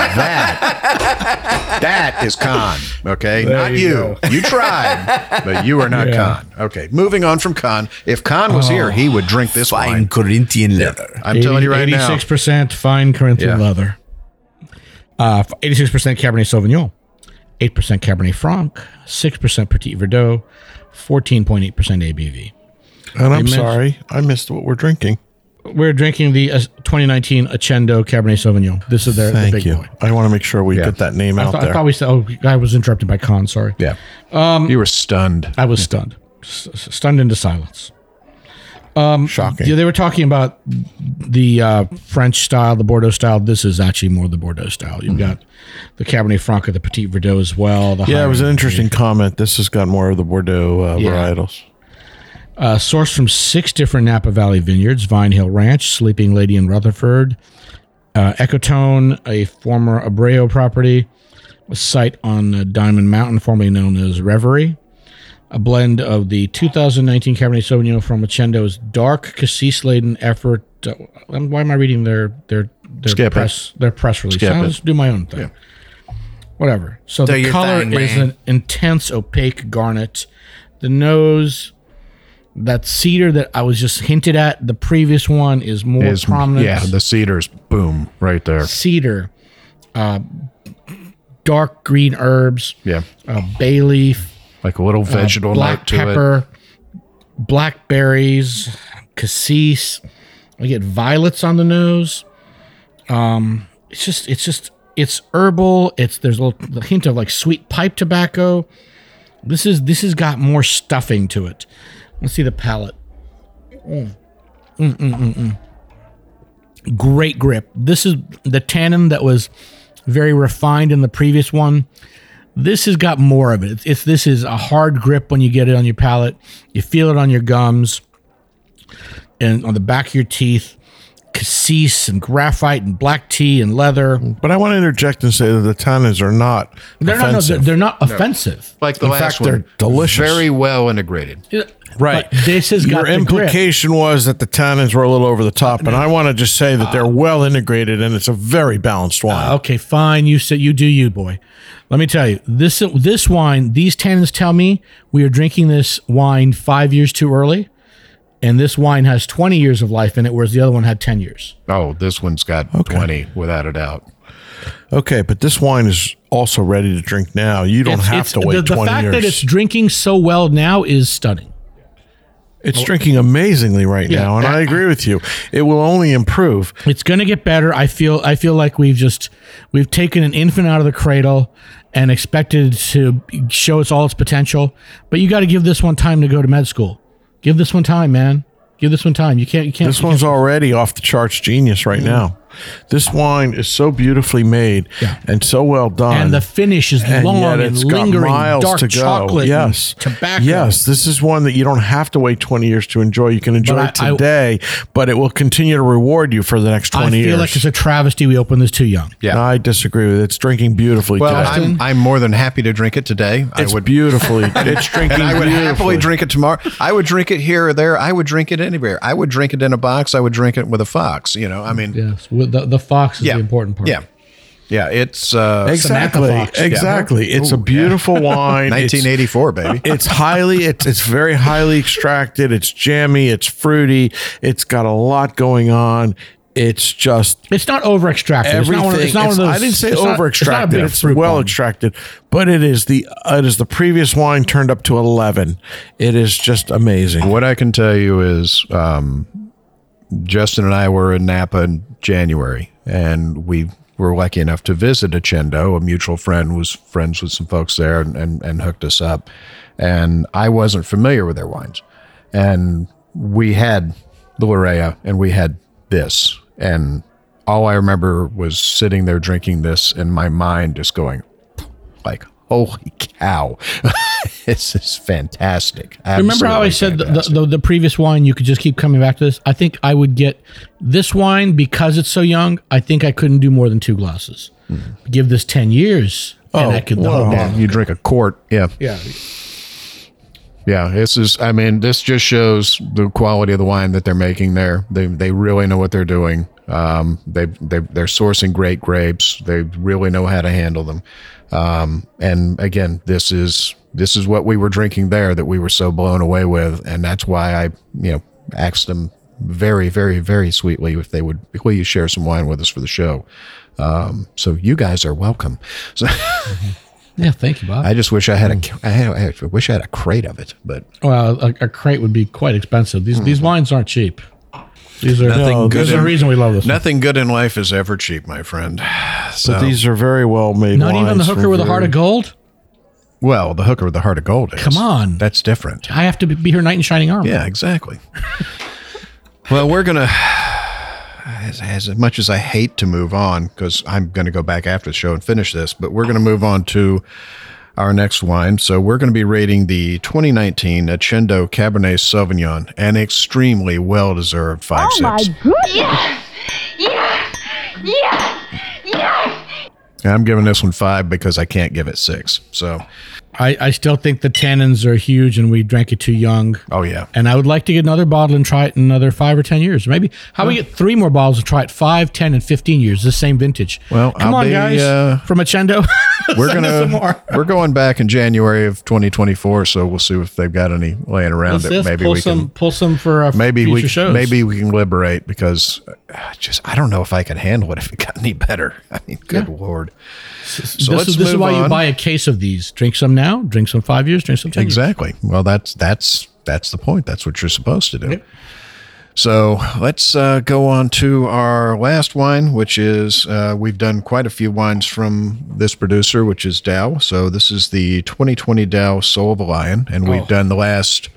that. That is Khan, okay? There Not you you. go. You tried, but you are not Yeah. Khan. Okay, moving on from Khan. If Khan was here, he would drink this Fine wine. Corinthian leather. I'm telling you right now. eighty-six percent fine Corinthian Yeah. leather. Uh, eighty-six percent Cabernet Sauvignon. eight percent Cabernet Franc. six percent Petit Verdot. fourteen point eight percent A B V. And I'm They sorry, I missed what we're drinking. We're drinking the uh, twenty nineteen Accendo Cabernet Sauvignon. This is their the Thank big you. boy. I want to make sure we Yeah. get that name I, out th- there. I thought we said, oh, I was interrupted by Khan, sorry. Yeah. Um, you were stunned. I was stunned. S- s- stunned into silence. Um, Shocking. Yeah, they were talking about the uh, French style, the Bordeaux style. This is actually more the Bordeaux style. You've got the Cabernet Franc, the Petit Verdot as well. The Yeah, it was an higher- interesting comment. This has got more of the Bordeaux uh, Yeah. varietals. Uh, sourced from six different Napa Valley vineyards: Vine Hill Ranch, Sleeping Lady in Rutherford, uh, Ecotone, a former Abreu property, a site on uh, Diamond Mountain, formerly known as Reverie. A blend of the two thousand nineteen Cabernet Sauvignon from Accendo's dark cassis-laden effort. Uh, why am I reading their their their Skip it. press their press release? Skip I'll it. just do my own thing. Whatever. So Do the your color thing, is man. an intense opaque garnet. The nose, that cedar that I was just hinted at, the previous one is more Is- prominent. Yeah, the cedars, boom, right there. Cedar, uh, dark green herbs, Yeah, uh, bay leaf, like a little uh, vegetable black note to it. pepper, blackberries, cassis. I get violets on the nose. Um, it's just, it's just, it's herbal. It's there's a little a hint of like sweet pipe tobacco. This is this has got more stuffing to it. Let's see the palate. Mm. Mm, mm, mm, mm. Great grip. This is the tannin that was very refined in the previous one. This has got more of it. It's, it's this is a hard grip when you get it on your palate. You feel it on your gums and on the back of your teeth. Cassis and graphite and black tea and leather. But I want to interject and say that the tannins are not They're not. No, offensive. they're, they're not offensive. Like the In last fact, one, they're delicious. very well integrated. Right. But this has Your got the grip. implication was that the tannins were a little over the top, and I want to just say that they're well integrated and it's a very balanced wine. Uh, okay, fine. You said you do you, boy. Let me tell you, this this wine, these tannins tell me we are drinking this wine five years too early, and this wine has twenty years of life in it, whereas the other one had ten years. Oh, this one's got twenty without a doubt. Okay, but this wine is also ready to drink now. You don't It's- have it's- to wait the, the twenty fact years. that it's drinking so well now is stunning. It's drinking amazingly right Yeah. now, and I agree with you. It will only improve. It's going to get better. I feel. I feel like we've just we've taken an infant out of the cradle and expected it to show its all its potential. But you got to give this one time to go to med school. Give this one time, man. Give this one time. You can't. You can't. This you one's can't- already off the charts genius right now. This wine is so beautifully made Yeah. and so well done. And the finish is And long yet and it's got lingering, miles dark to go. chocolate, Yes, and tobacco. Yes, this is one that you don't have to wait twenty years to enjoy. You can enjoy But it I- I- today, but it will continue to reward you for the next I twenty feel years. like it's a travesty we opened this too young. Yeah. No, I disagree with it. It's drinking beautifully Well, today. I'm, I'm more than happy to drink it today. It's I would beautifully. It's drinking. and I would beautifully. happily drink it tomorrow. I would drink it here or there. I would drink it anywhere. I would drink it in a box. I would drink it with a fox. You know, I mean, Yes, with the the fox is yeah, the important part. Yeah, yeah. It's uh, Exactly. Samantha Fox. Exactly. It's a beautiful wine. It's- nineteen eighty-four, baby. It's highly, it's it's very highly extracted. It's jammy. It's fruity. It's got a lot going on. It's just It's not over extracted. It's everything. not one of, it's not one of It's- those. I didn't say it's not- over it's not a extracted. big It's, fruit well bomb. extracted, but it is the uh, it is the previous wine turned up to eleven. It is just amazing. What I can tell you is, um, Justin and I were in Napa in January, and we were lucky enough to visit Accendo. A mutual friend was friends with some folks there and, and, and hooked us up. And I wasn't familiar with their wines. And we had the Larea and we had this. And all I remember was sitting there drinking this and my mind just going like, holy cow. This is fantastic. Remember how I Absolutely said the, fantastic. the, the, the previous wine, you could just keep coming back to this? I think I would get this wine because it's so young. I think I couldn't do more than two glasses. Mm-hmm. Give this ten years. and Oh, I could, wow. oh, Yeah, you drink a quart. Yeah. yeah. Yeah, this is, I mean, this just shows the quality of the wine that they're making there. They they really know what they're doing. Um, they, they, they're sourcing great grapes. They really know how to handle them. Um, and again, this is, this is what we were drinking there that we were so blown away with. And that's why I, you know, asked them very, very, very sweetly if they would please share some wine with us for the show. Um, so you guys are welcome. So yeah, thank you, Bob. I just wish I had a, I, had, I wish I had a crate of it, but well, a, a crate would be quite expensive. These mm. these wines aren't cheap. These are nothing no, good. There's in, a reason we love this. Nothing one. good in life is ever cheap, my friend. So but these are very well made. Not even the hooker with a heart of gold. Well, the hooker with the heart of gold is. Come on, that's different. I have to be her knight in shining armor. Yeah, exactly. Well, we're gonna. As, as much as I hate to move on, because I'm going to go back after the show and finish this, but we're going to move on to our next wine. So we're going to be rating the twenty nineteen Accendo Cabernet Sauvignon, an extremely well-deserved five oh six. My goodness. Yes! Yes! Yes! Yes! I'm giving this one five because I can't give it six. So I, I still think the tannins are huge and we drank it too young. Oh, yeah. And I would like to get another bottle and try it in another five or ten years. Maybe how about we get three more bottles and try it five, ten, and fifteen years, the same vintage. Well, come I'll on, be, guys, uh, from Accendo. We're gonna we're going back in January of twenty twenty-four, so we'll see if they've got any laying around What's that this? maybe pull we some, can pull some for uh, maybe future we shows. maybe we can liberate because uh, just I don't know if I can handle it if it got any better. I mean, good yeah. Lord. So this let's is, this is why on. you buy a case of these. Drink some now, drink some five years, drink some ten exactly. years. Well, that's that's that's the point. That's what you're supposed to do. Yep. So let's uh, go on to our last wine, which is uh, we've done quite a few wines from this producer, which is Dow. So this is the twenty twenty Dow Soul of a Lion, and we've oh. done the last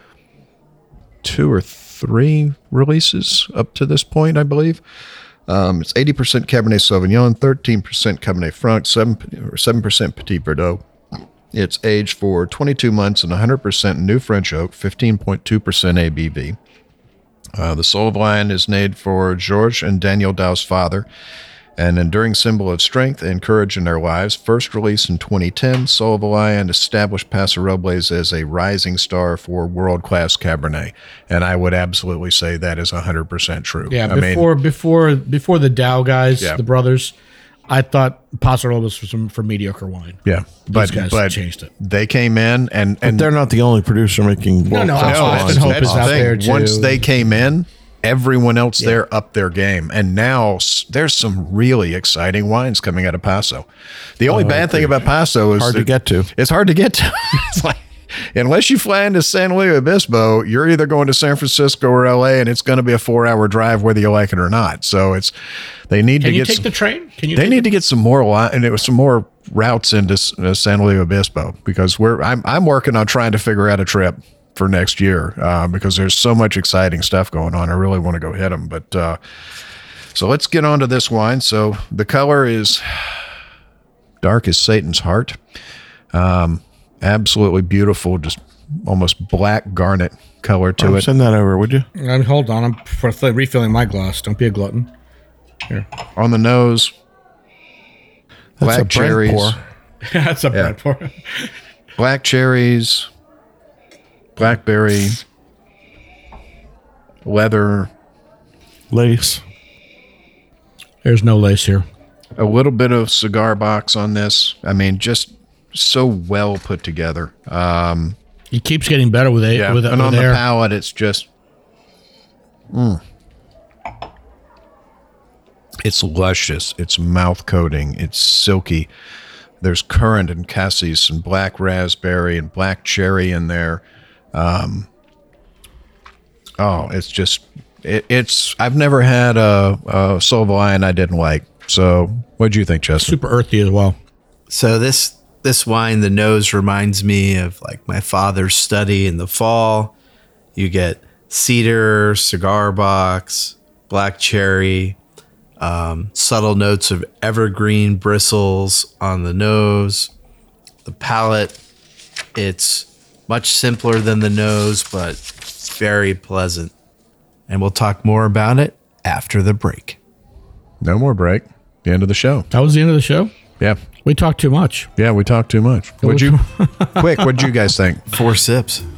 two or three releases up to this point, I believe. Um, it's eighty percent Cabernet Sauvignon, thirteen percent Cabernet Franc, seven, or seven percent Petit Verdot. It's aged for twenty-two months and one hundred percent new French oak, fifteen point two percent A B V. Uh, the Soul of a Lion is named for Georges and Daniel Dow's father, an enduring symbol of strength and courage in their lives. First released in twenty ten, Soul of a Lion established Paso Robles as a rising star for world-class Cabernet, and I would absolutely say that is one hundred percent true. Yeah, I before mean, before before the Dow guys, Yeah. the brothers, I thought Paso Robles was some for mediocre wine. yeah, but guys but changed it. they came in and But and they're not the only producer making. No, no, world-class no, wines. Austin Hope that's is the out thing. there, too. Once they came in, everyone else there upped their game, and now s- there's some really exciting wines coming out of Paso. The only Oh, bad thing about Paso is Hard to that get to. It's hard to get to. It's like unless you fly into San Luis Obispo, you're either going to San Francisco or L A, and it's going to be a four-hour drive whether you like it or not. So it's they need Can to you get take some, the train? Can you? they take need the- to get some more li- and it was some more routes into S- uh, San Luis Obispo because we're I'm I'm working on trying to figure out a trip for next year uh, because there's so much exciting stuff going on. I really want to go hit them, but uh, so let's get on to this wine. So the color is dark as Satan's heart. Um, absolutely beautiful, just almost black garnet color to Oh, it. send that over, would you? Uh, hold on, I'm for th- refilling my glass. Don't be a glutton. Here, On the nose, That's a black Brent cherries, pour. that's a Yeah. bread pour. black cherries, blackberry, leather, Lace. There's no lace here. a little bit of cigar box on this. I mean, just so well put together. Um, It keeps getting better with a yeah, with, and with on air. the palate, it's just, mm. It's luscious. It's mouth coating. It's silky. There's currant and cassis and black raspberry and black cherry in there. Um, oh, it's just, it, it's, I've never had a, a Soul of a Lion I didn't like. So what'd you think, Justin? Super earthy as well. So this this wine, the nose reminds me of like my father's study in the fall. You get cedar, cigar box, black cherry, um, subtle notes of evergreen bristles on the nose. The palate, it's much simpler than the nose, but very pleasant. And we'll talk more about it after the break. No more break. The end of the show. That was the end of the show. Yeah. We talked too much. Yeah, we talked too much. Would you? Quick, what'd you guys think? Four sips.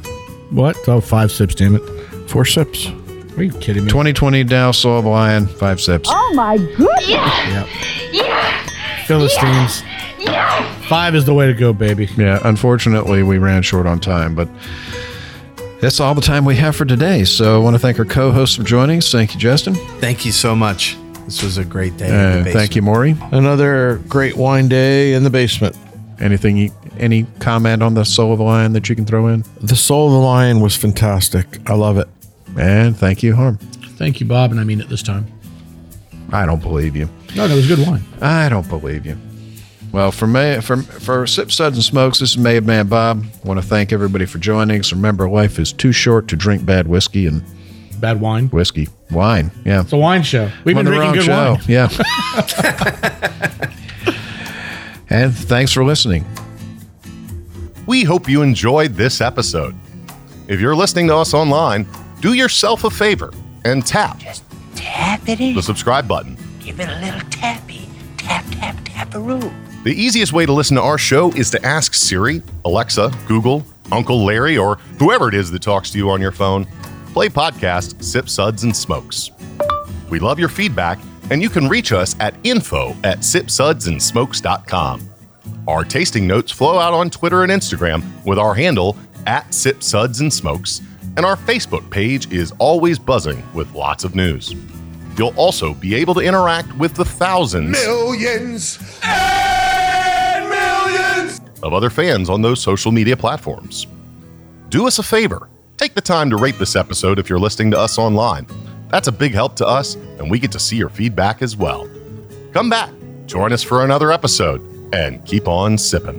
What? Oh, five sips, damn it. Four sips. Are you kidding me? twenty twenty Dow Soul of the Lion, five sips. Oh my goodness! Yep. Yes! Philistines. Yes! Five is the way to go, baby. Yeah, unfortunately, we ran short on time, but that's all the time we have for today. So I want to thank our co-hosts for joining us. Thank you, Justin. Thank you so much. This was a great day. in the Uh, basement. thank you, Maury. Another great wine day in the basement. Anything? You, any comment on the Soul of the Lion that you can throw in? The Soul of the Lion was fantastic. I love it. And thank you, Harm. Thank you, Bob, and I mean it this time. I don't believe you. No, that was good wine. I don't believe you. Well, for May, for for Sip Suds and Smokes, this is Made Man Bob. I want to thank everybody for joining us. Remember, life is too short to drink bad whiskey and Bad wine. whiskey, wine. Yeah, It's a wine show. We've On been the drinking wrong good show. wine. Yeah. And thanks for listening. We hope you enjoyed this episode. If you're listening to us online, do yourself a favor and tap Tap it in. the subscribe button. Give it a little tappy. Tap, tap, tap-a-roo. The easiest way to listen to our show is to ask Siri, Alexa, Google, Uncle Larry, or whoever it is that talks to you on your phone. Play podcast Sip Suds and Smokes. We love your feedback, and you can reach us at info at sip suds and smokes dot com. Our tasting notes flow out on Twitter and Instagram with our handle at Sip Suds and Smokes, and our Facebook page is always buzzing with lots of news. You'll also be able to interact with the thousands Millions and millions. of other fans on those social media platforms. Do us a favor. Take the time to rate this episode if you're listening to us online. That's a big help to us, and we get to see your feedback as well. Come back, join us for another episode, and keep on sipping.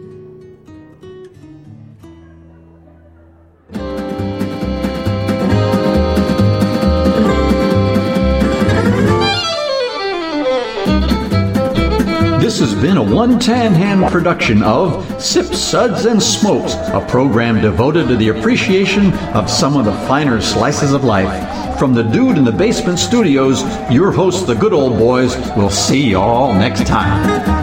This has been a One Tan Hand production of Sip Suds and Smokes, a program devoted to the appreciation of some of the finer slices of life. From the Dude in the Basement Studios, your hosts, the Good Old Boys, will see you all next time.